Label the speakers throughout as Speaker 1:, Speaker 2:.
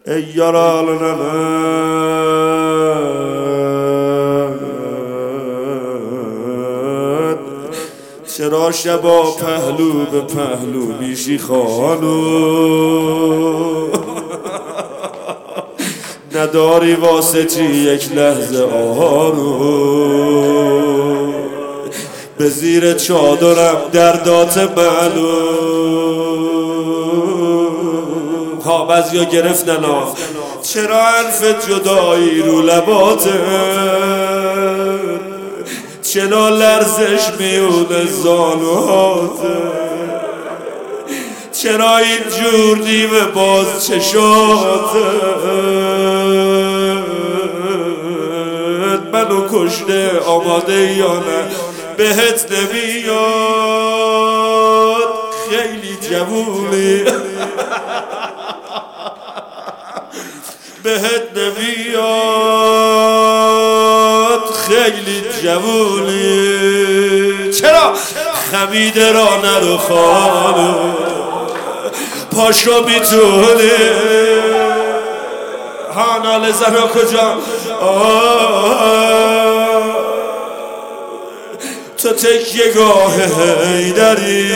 Speaker 1: ای یاران چرا شبا پهلو به پهلو میشی خانو نداری واسه چی یک لحظه آروم به زیر چادرم دردات معلوم ها بعضیا گرفتن چرا حرف جدایی رو لباته چرا لرزش میونه زانوهاته چرا اینجور نیمه باز چشاته منو کشته آماده یا نه بهت نمیاد خیلی جوونی بهت نمیاد خیلی جوونی چرا خمیده را نرو خانو پاشو میتونی هانال زنها کجا تو تکیه گاه هیدری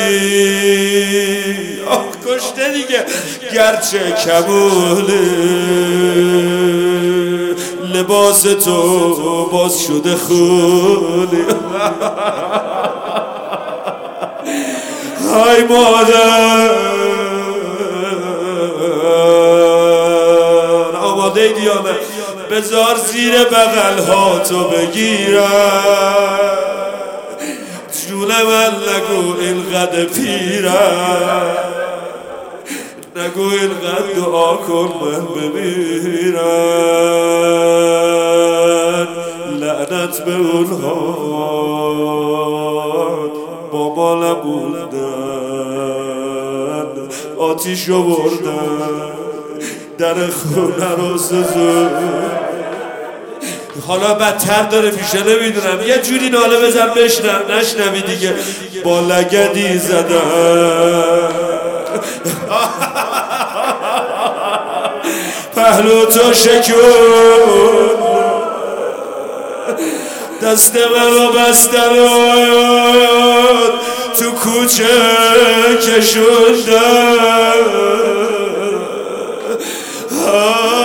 Speaker 1: کشته دیگه گرچه کمولی لباس تو باز شده خونی های مادر آماده دیانه بذار زیر بغل ها تو بگیرم جون من نگو اینقدر پیرم نگو اینقدر دعا کن من بمیرم لعنت به اونها با ما نبودن آتیشو بردن در خونه رو سوزون حالا بدتر داره میشه نمیدونم یه جوری ناله بزن نشنوی دیگه با لگدی زدن پهلو تو شکون دست منو بستن تو کوچه کشوندن